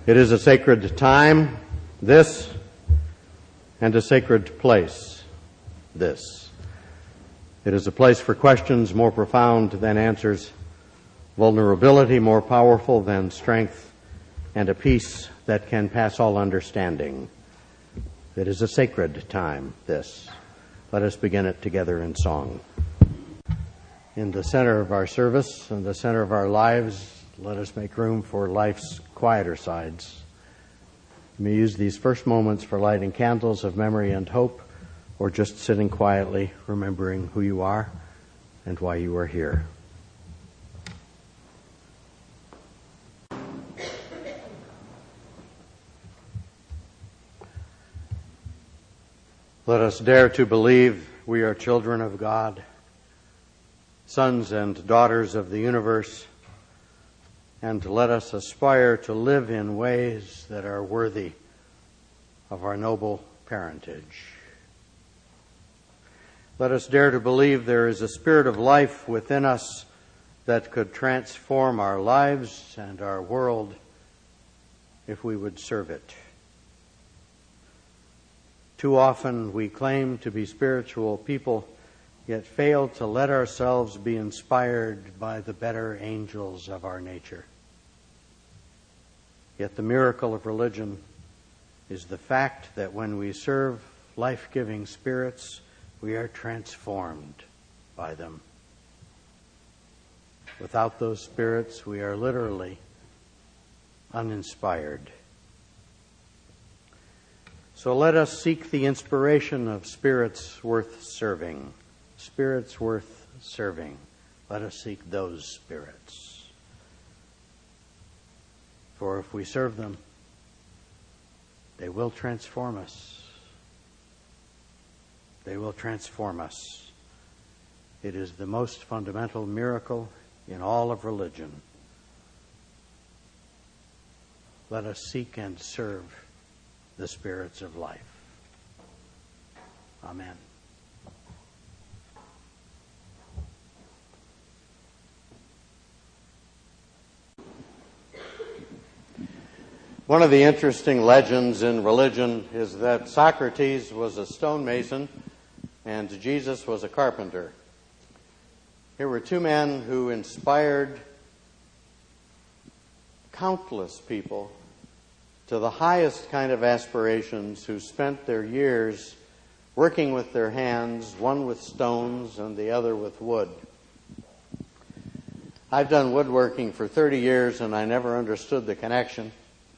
It is a sacred time, this, and a sacred place, this. It is a place for questions more profound than answers, vulnerability more powerful than strength, and a peace that can pass all understanding. It is a sacred time, this. Let us begin it together in song. In the center of our service and the center of our lives, let us make room for life's quieter sides. You may use these first moments for lighting candles of memory and hope, or just sitting quietly, remembering who you are and why you are here. Let us dare to believe we are children of God, sons and daughters of the universe, and let us aspire to live in ways that are worthy of our noble parentage. Let us dare to believe there is a spirit of life within us that could transform our lives and our world if we would serve it. Too often we claim to be spiritual people, yet fail to let ourselves be inspired by the better angels of our nature. Yet the miracle of religion is the fact that when we serve life-giving spirits, we are transformed by them. Without those spirits, we are literally uninspired. So let us seek the inspiration of spirits worth serving. Spirits worth serving. Let us seek those spirits. For if we serve them, they will transform us. They will transform us. It is the most fundamental miracle in all of religion. Let us seek and serve the spirits of life. Amen. One of the interesting legends in religion is that Socrates was a stonemason and Jesus was a carpenter. Here were two men who inspired countless people to the highest kind of aspirations, who spent their years working with their hands, one with stones and the other with wood. I've done woodworking for 30 years and I never understood the connection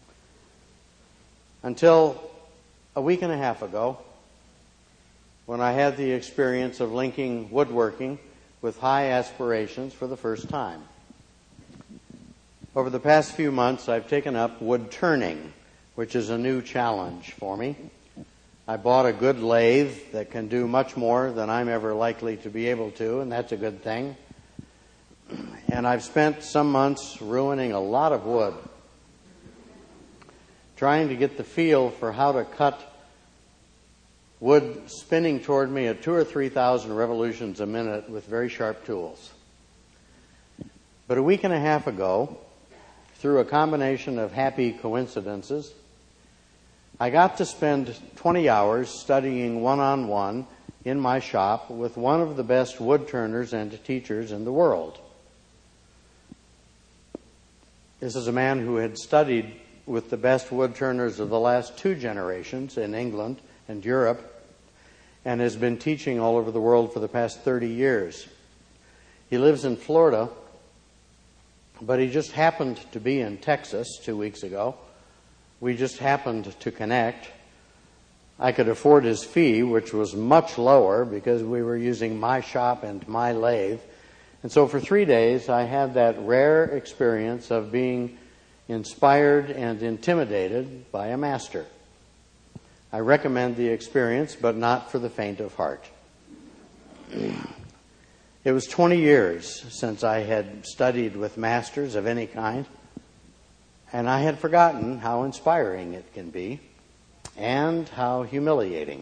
until a week and a half ago, when I had the experience of linking woodworking with high aspirations for the first time. Over the past few months, I've taken up wood turning, which is a new challenge for me. I bought a good lathe that can do much more than I'm ever likely to be able to, and that's a good thing. And I've spent some months ruining a lot of wood, trying to get the feel for how to cut wood spinning toward me at 2,000 or 3,000 revolutions a minute with very sharp tools. But a week and a half ago, through a combination of happy coincidences, I got to spend 20 hours studying one-on-one in my shop with one of the best wood turners and teachers in the world. This is a man who had studied with the best wood turners of the last 2 generations in England and Europe, and has been teaching all over the world for the past 30 years. He lives in Florida, but he just happened to be in Texas 2 weeks ago. We just happened to connect. I could afford his fee, which was much lower because we were using my shop and my lathe. And so for 3 days, I had that rare experience of being inspired and intimidated by a master. I recommend the experience, but not for the faint of heart. It was 20 years since I had studied with masters of any kind, and I had forgotten how inspiring it can be and how humiliating.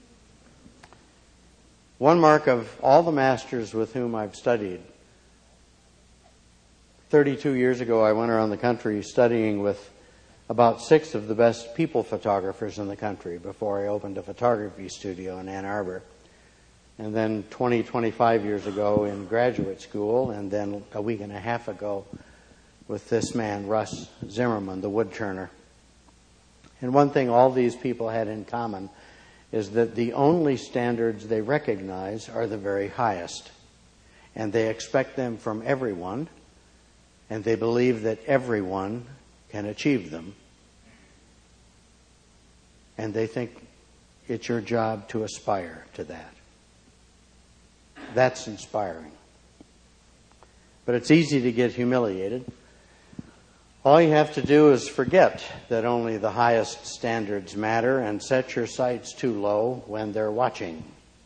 One mark of all the masters with whom I've studied 32 years ago, I went around the country studying with about 6 of the best people photographers in the country before I opened a photography studio in Ann Arbor. And then 25 years ago in graduate school, and then a week and a half ago with this man, Russ Zimmerman, the woodturner. And one thing all these people had in common is that the only standards they recognize are the very highest. And they expect them from everyone, and they believe that everyone can achieve them. And they think it's your job to aspire to that. That's inspiring. But it's easy to get humiliated. All you have to do is forget that only the highest standards matter and set your sights too low when they're watching.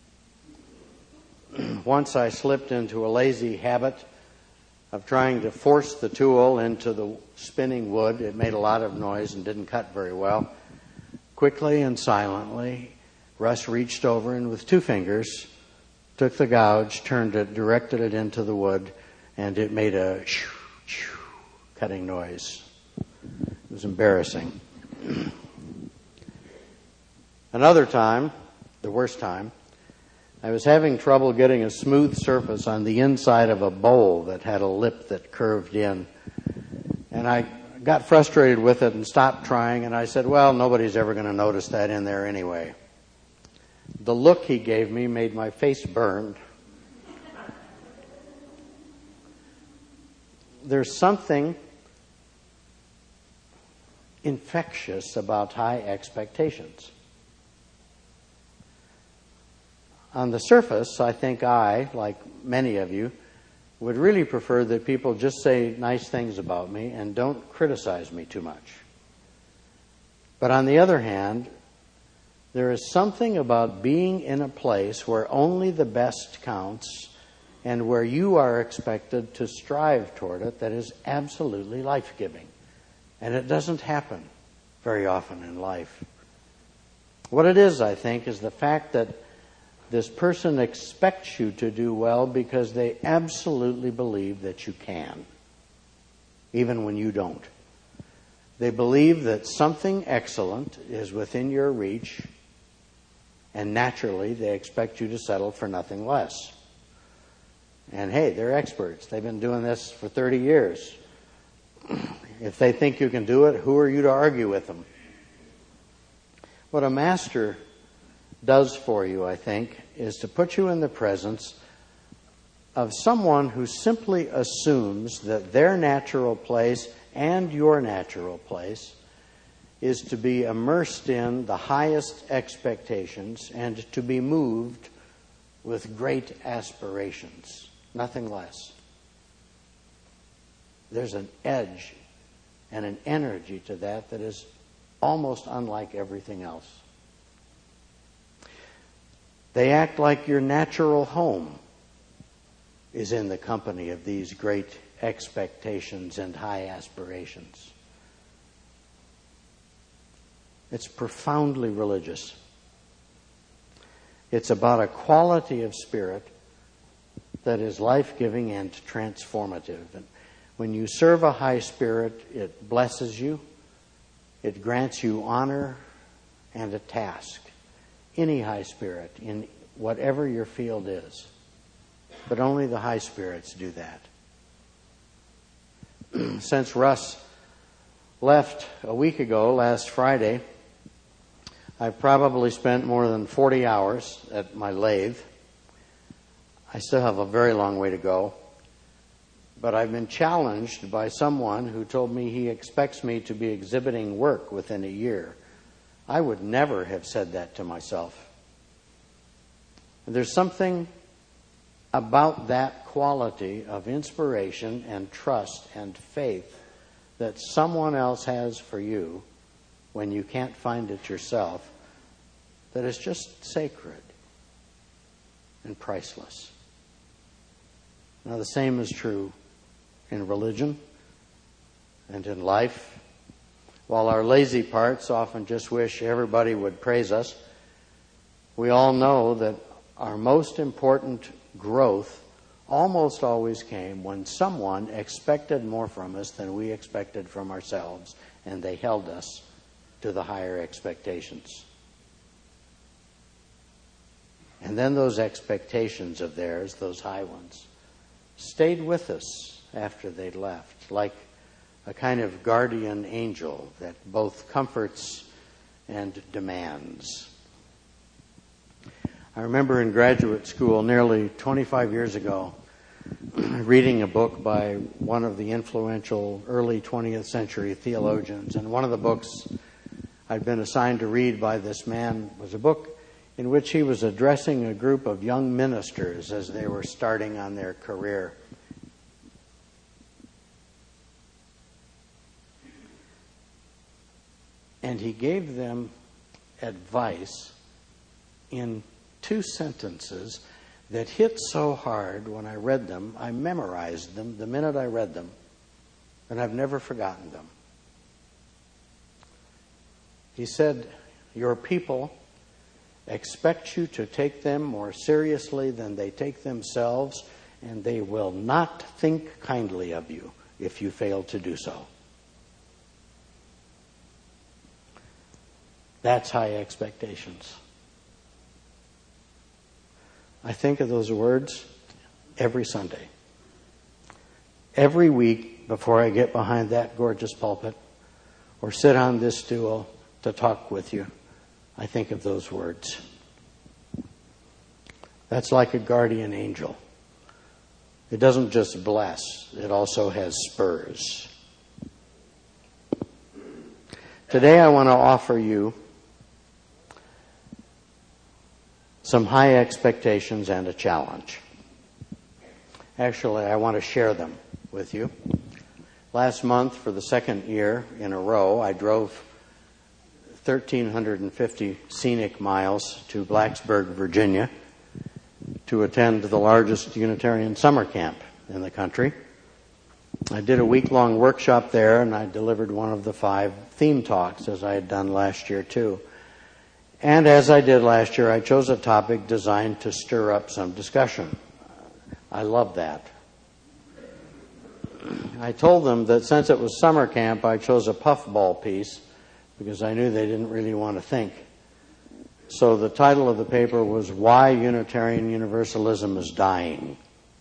Once I slipped into a lazy habit of trying to force the tool into the spinning wood. It made a lot of noise and didn't cut very well. Quickly and silently, Russ reached over and with 2 fingers took the gouge, turned it, directed it into the wood, and it made a shoo, shoo, cutting noise. It was embarrassing. Another time, the worst time, I was having trouble getting a smooth surface on the inside of a bowl that had a lip that curved in. And I got frustrated with it and stopped trying, and I said, well, nobody's ever going to notice that in there anyway. The look he gave me made my face burn. There's something infectious about high expectations. On the surface, I think I, like many of you, would really prefer that people just say nice things about me and don't criticize me too much. But on the other hand, there is something about being in a place where only the best counts and where you are expected to strive toward it that is absolutely life-giving. And it doesn't happen very often in life. What it is, I think, is the fact that this person expects you to do well because they absolutely believe that you can, even when you don't. They believe that something excellent is within your reach, and naturally they expect you to settle for nothing less. And hey, they're experts. They've been doing this for 30 years. If they think you can do it, who are you to argue with them? What a master does for you, I think, is to put you in the presence of someone who simply assumes that their natural place and your natural place is to be immersed in the highest expectations and to be moved with great aspirations, nothing less. There's an edge and an energy to that that is almost unlike everything else. They act like your natural home is in the company of these great expectations and high aspirations. It's profoundly religious. It's about a quality of spirit that is life-giving and transformative. And when you serve a high spirit, it blesses you, it grants you honor and a task. Any high spirit in whatever your field is. But only the high spirits do that. Since Russ left a week ago, last Friday, I've probably spent more than 40 hours at my lathe. I still have a very long way to go. But I've been challenged by someone who told me he expects me to be exhibiting work within a year. I would never have said that to myself. And there's something about that quality of inspiration and trust and faith that someone else has for you when you can't find it yourself that is just sacred and priceless. Now, the same is true in religion and in life. While our lazy parts often just wish everybody would praise us, we all know that our most important growth almost always came when someone expected more from us than we expected from ourselves, and they held us to the higher expectations. And then those expectations of theirs, those high ones, stayed with us after they'd left, like a kind of guardian angel that both comforts and demands. I remember in graduate school nearly 25 years ago reading a book by one of the influential early 20th century theologians. And one of the books I'd been assigned to read by this man was a book in which he was addressing a group of young ministers as they were starting on their career. And he gave them advice in 2 sentences that hit so hard when I read them. I memorized them the minute I read them, and I've never forgotten them. He said, "Your people expect you to take them more seriously than they take themselves, and they will not think kindly of you if you fail to do so." That's high expectations. I think of those words every Sunday. Every week before I get behind that gorgeous pulpit or sit on this stool to talk with you, I think of those words. That's like a guardian angel. It doesn't just bless, it also has spurs. Today I want to offer you some high expectations and a challenge. Actually, I want to share them with you. Last month, for the second year in a row, I drove 1,350 scenic miles to Blacksburg, Virginia, to attend the largest Unitarian summer camp in the country. I did a week-long workshop there, and I delivered one of the 5 theme talks, as I had done last year, too. And as I did last year, I chose a topic designed to stir up some discussion. I love that. I told them that since it was summer camp, I chose a puffball piece because I knew they didn't really want to think. So the title of the paper was "Why Unitarian Universalism is Dying."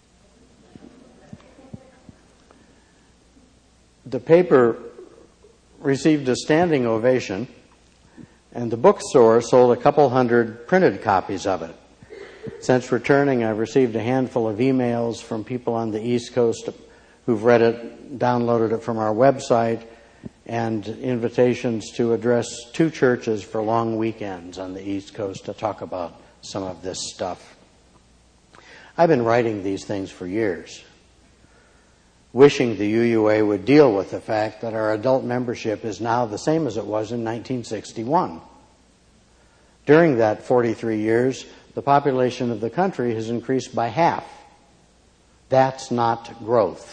The paper received a standing ovation, and the bookstore sold a couple hundred printed copies of it. Since returning, I've received a handful of emails from people on the East Coast who've read it, downloaded it from our website, and invitations to address 2 churches for long weekends on the East Coast to talk about some of this stuff. I've been writing these things for years, wishing the UUA would deal with the fact that our adult membership is now the same as it was in 1961. During that 43 years, the population of the country has increased by half. That's not growth.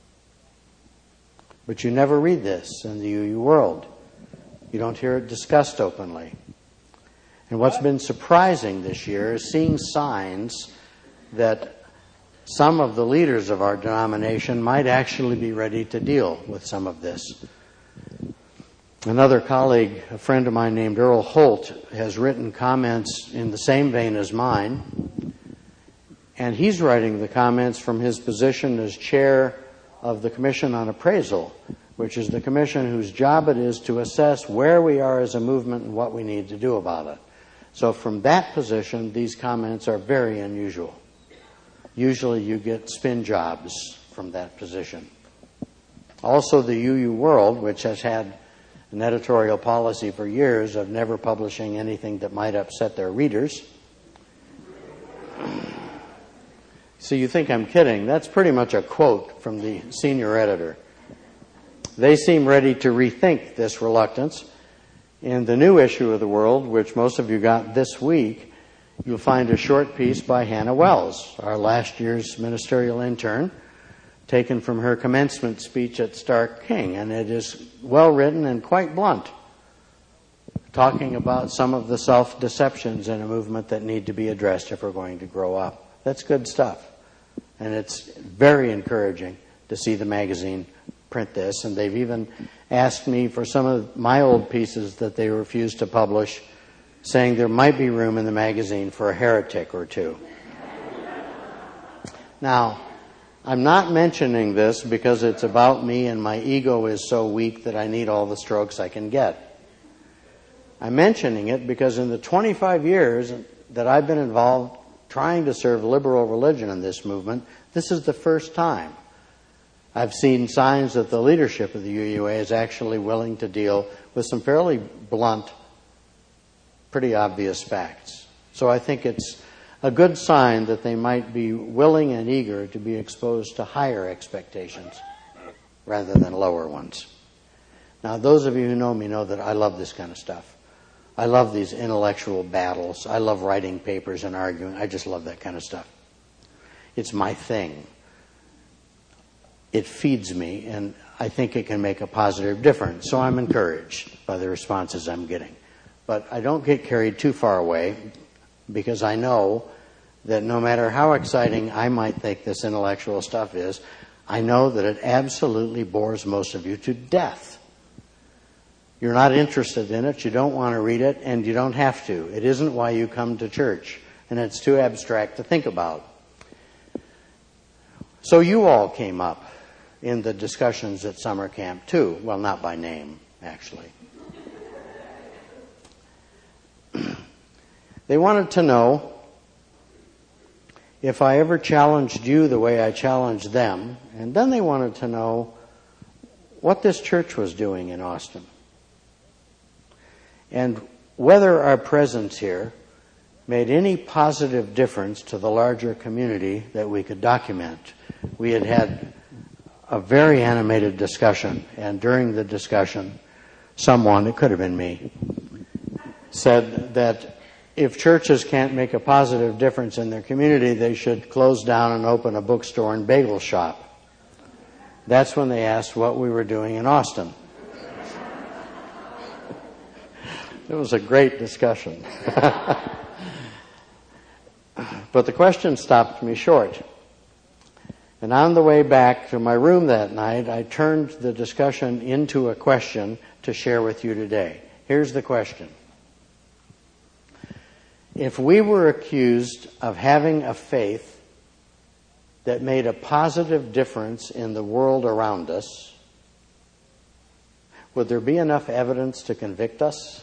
But you never read this in the UU world. You don't hear it discussed openly. And what's been surprising this year is seeing signs that some of the leaders of our denomination might actually be ready to deal with some of this. Another colleague, a friend of mine named Earl Holt, has written comments in the same vein as mine, and he's writing the comments from his position as chair of the Commission on Appraisal, which is the commission whose job it is to assess where we are as a movement and what we need to do about it. So from that position, these comments are very unusual. Usually you get spin jobs from that position. Also, the UU World, which has had an editorial policy for years of never publishing anything that might upset their readers. So you think I'm kidding. That's pretty much a quote from the senior editor. They seem ready to rethink this reluctance. In the new issue of the World, which most of you got this week, you'll find a short piece by Hannah Wells, our last year's ministerial intern, taken from her commencement speech at Stark King, and it is well written and quite blunt, talking about some of the self-deceptions in a movement that need to be addressed if we're going to grow up. That's good stuff. And it's very encouraging to see the magazine print this. And they've even asked me for some of my old pieces that they refused to publish, saying there might be room in the magazine for a heretic or two. Now, I'm not mentioning this because it's about me and my ego is so weak that I need all the strokes I can get. I'm mentioning it because in the 25 years that I've been involved trying to serve liberal religion in this movement, this is the first time I've seen signs that the leadership of the UUA is actually willing to deal with some fairly blunt, pretty obvious facts. So I think it's a good sign that they might be willing and eager to be exposed to higher expectations rather than lower ones. Now, those of you who know me know that I love this kind of stuff. I love these intellectual battles. I love writing papers and arguing. I just love that kind of stuff. It's my thing. It feeds me, and I think it can make a positive difference. So I'm encouraged by the responses I'm getting. But I don't get carried too far away because I know that no matter how exciting I might think this intellectual stuff is, I know that it absolutely bores most of you to death. You're not interested in it, you don't want to read it, and you don't have to. It isn't why you come to church, and it's too abstract to think about. So you all came up in the discussions at summer camp too. Well, not by name, actually. They wanted to know if I ever challenged you the way I challenged them, and then they wanted to know what this church was doing in Austin, and whether our presence here made any positive difference to the larger community that we could document. We had had a very animated discussion, and during the discussion, someone, it could have been me, said that if churches can't make a positive difference in their community, they should close down and open a bookstore and bagel shop. That's when they asked what we were doing in Austin. It was a great discussion. But the question stopped me short. And on the way back to my room that night, I turned the discussion into a question to share with you today. Here's the question. If we were accused of having a faith that made a positive difference in the world around us, would there be enough evidence to convict us?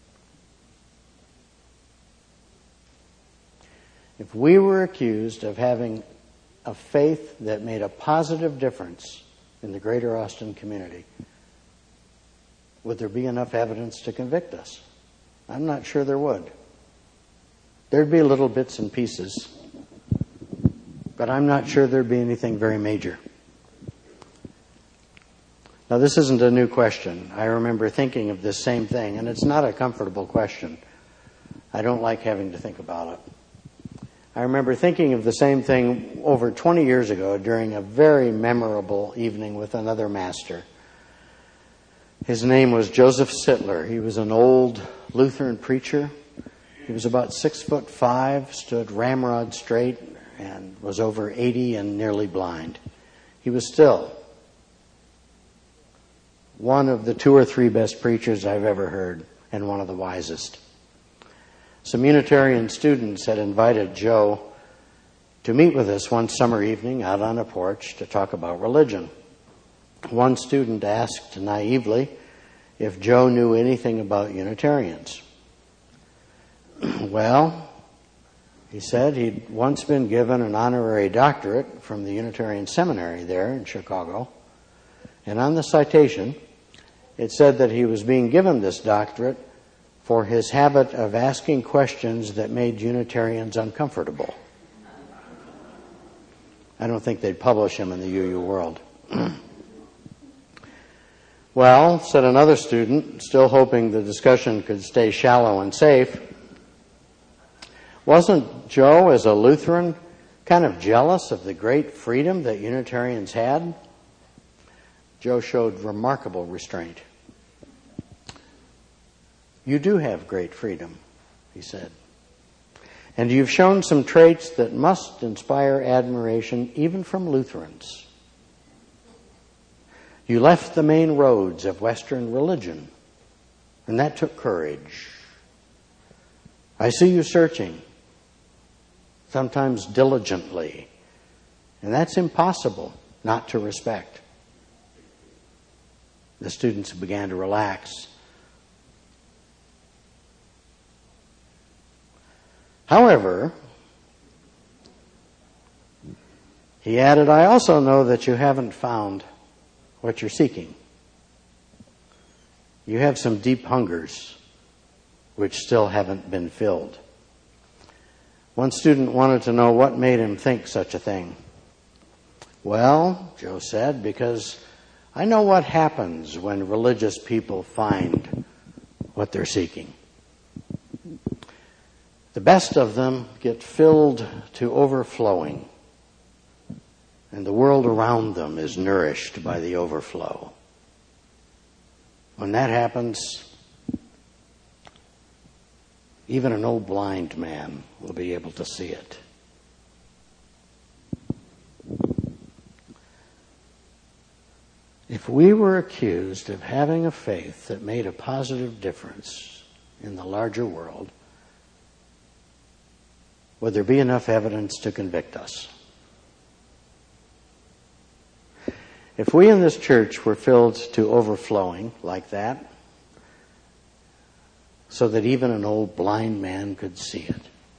If we were accused of having a faith that made a positive difference in the greater Austin community, would there be enough evidence to convict us? I'm not sure there would. There'd be little bits and pieces, but I'm not sure there'd be anything very major. Now, this isn't a new question. I remember thinking of this same thing, and it's not a comfortable question. I don't like having to think about it. I remember thinking of the same thing over 20 years ago during a very memorable evening with another master. His name was Joseph Sittler. He was an old Lutheran preacher. He was about 6'5", stood ramrod straight, and was over 80 and nearly blind. He was still one of the 2 or 3 best preachers I've ever heard, and one of the wisest. Some Unitarian students had invited Joe to meet with us one summer evening out on a porch to talk about religion. One student asked naively if Joe knew anything about Unitarians. Well, he said he'd once been given an honorary doctorate from the Unitarian Seminary there in Chicago, and on the citation, it said that he was being given this doctorate for his habit of asking questions that made Unitarians uncomfortable. I don't think they'd publish him in the UU World. Well, said another student, still hoping the discussion could stay shallow and safe, wasn't Joe, as a Lutheran, kind of jealous of the great freedom that Unitarians had? Joe showed remarkable restraint. You do have great freedom, he said. And you've shown some traits that must inspire admiration even from Lutherans. You left the main roads of Western religion, and that took courage. I see you searching, sometimes diligently, and that's impossible not to respect. The students began to relax. However, he added, I also know that you haven't found what you're seeking. You have some deep hungers which still haven't been filled. One student wanted to know what made him think such a thing. Well, Joe said, because I know what happens when religious people find what they're seeking. The best of them get filled to overflowing, and the world around them is nourished by the overflow. When that happens, even an old blind man will be able to see it. If we were accused of having a faith that made a positive difference in the larger world, would there be enough evidence to convict us? If we in this church were filled to overflowing like that, so that even an old blind man could see it.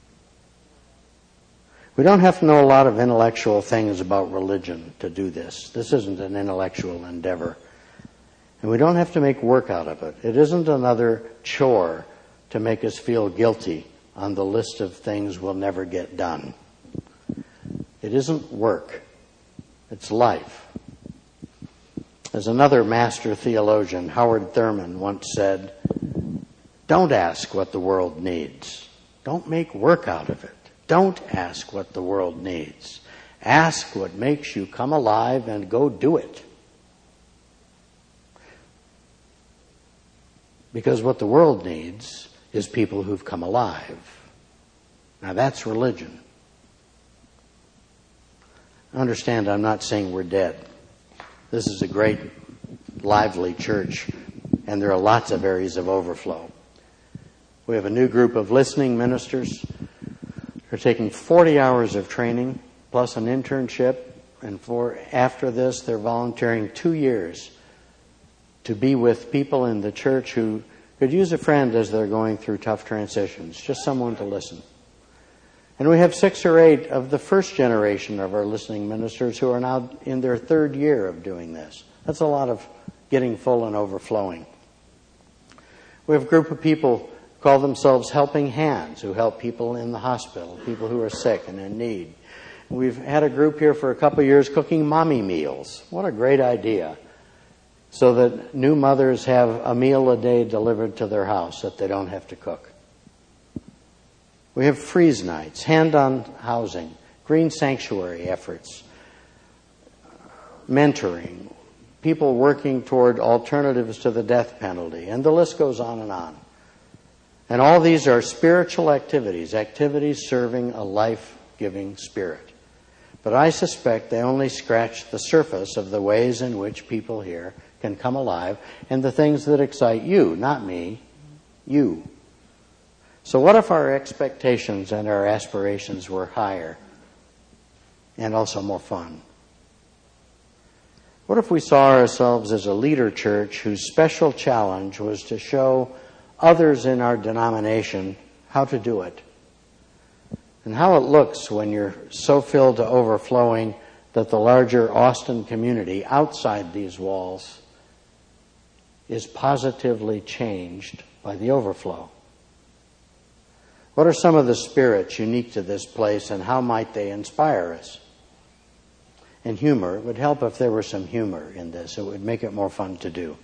We don't have to know a lot of intellectual things about religion to do this. This isn't an intellectual endeavor. And we don't have to make work out of it. It isn't another chore to make us feel guilty on the list of things we'll never get done. It isn't work. It's life. As another master theologian, Howard Thurman, once said, don't ask what the world needs. Don't make work out of it. Don't ask what the world needs. Ask what makes you come alive and go do it. Because what the world needs is people who've come alive. Now that's religion. Understand, I'm not saying we're dead. This is a great, lively church, and there are lots of areas of overflow. We have a new group of listening ministers. They're taking 40 hours of training, plus an internship, and after this, they're volunteering 2 years to be with people in the church who could use a friend as they're going through tough transitions, just someone to listen. And we have 6 or 8 of the first generation of our listening ministers who are now in their 3rd year of doing this. That's a lot of getting full and overflowing. We have a group of people call themselves Helping Hands, who help people in the hospital, people who are sick and in need. We've had a group here for a couple of years cooking mommy meals. What a great idea. So that new mothers have a meal a day delivered to their house that they don't have to cook. We have freeze nights, hand-on housing, green sanctuary efforts, mentoring, people working toward alternatives to the death penalty, and the list goes on and on. And all these are spiritual activities serving a life-giving spirit. But I suspect they only scratch the surface of the ways in which people here can come alive and the things that excite you, not me, you. So what if our expectations and our aspirations were higher and also more fun? What if we saw ourselves as a leader church whose special challenge was to show others in our denomination how to do it, and how it looks when you're so filled to overflowing that the larger Austin community outside these walls is positively changed by the overflow? What are some of the spirits unique to this place, and how might they inspire us? And humor, it would help if there were some humor in this. It would make it more fun to do.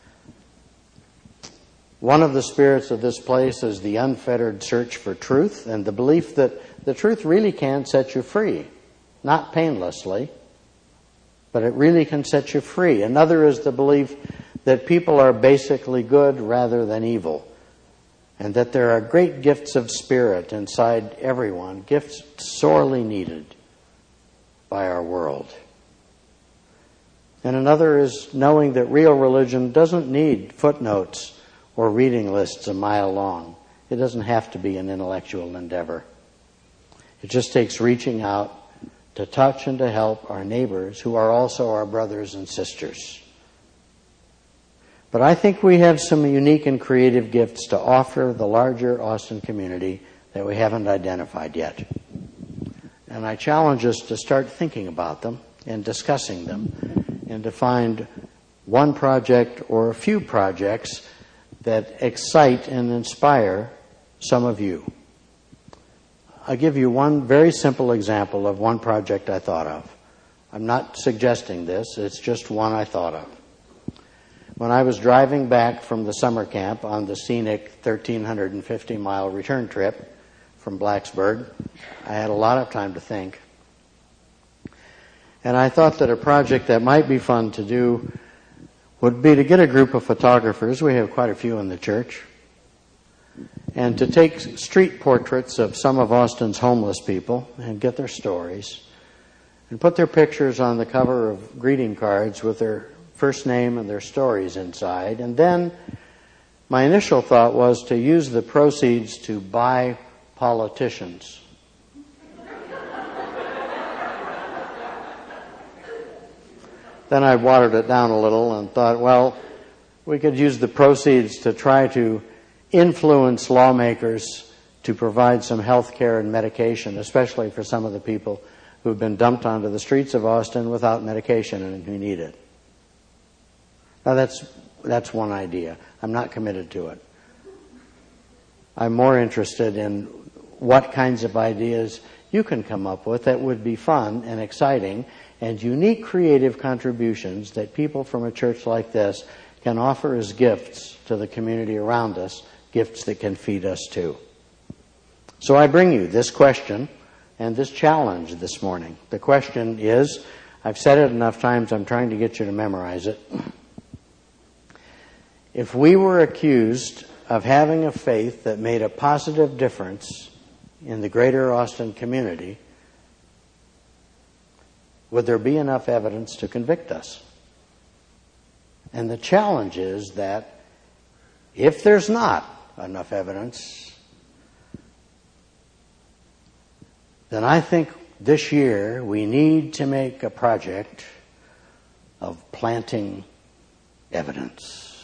One of the spirits of this place is the unfettered search for truth and the belief that the truth really can set you free. Not painlessly, but it really can set you free. Another is the belief that people are basically good rather than evil. and that there are great gifts of spirit inside everyone, gifts sorely needed by our world. And another is knowing that real religion doesn't need footnotes or reading lists a mile long. It doesn't have to be an intellectual endeavor. It just takes reaching out to touch and to help our neighbors who are also our brothers and sisters. But I think we have some unique and creative gifts to offer the larger Austin community that we haven't identified yet. And I challenge us to start thinking about them and discussing them and to find one project or a few projects that excite and inspire some of you. I'll give you one very simple example of one project I thought of. I'm not suggesting this, it's just one I thought of. When I was driving back from the summer camp on the scenic 1,350-mile return trip from Blacksburg, I had a lot of time to think. And I thought that a project that might be fun to do would be to get a group of photographers, we have quite a few in the church, and to take street portraits of some of Austin's homeless people and get their stories and put their pictures on the cover of greeting cards with their first name and their stories inside. And then my initial thought was to use the proceeds to buy politicians. Then I watered it down a little and thought, well, we could use the proceeds to try to influence lawmakers to provide some health care and medication, especially for some of the people who've been dumped onto the streets of Austin without medication and who need it. Now that's one idea. I'm not committed to it. I'm more interested in what kinds of ideas you can come up with that would be fun and exciting and unique creative contributions that people from a church like this can offer as gifts to the community around us, gifts that can feed us too. So I bring you this question and this challenge this morning. The question is, I've said it enough times, I'm trying to get you to memorize it. If we were accused of having a faith that made a positive difference in the greater Austin community, would there be enough evidence to convict us? And the challenge is that if there's not enough evidence, then I think this year we need to make a project of planting evidence.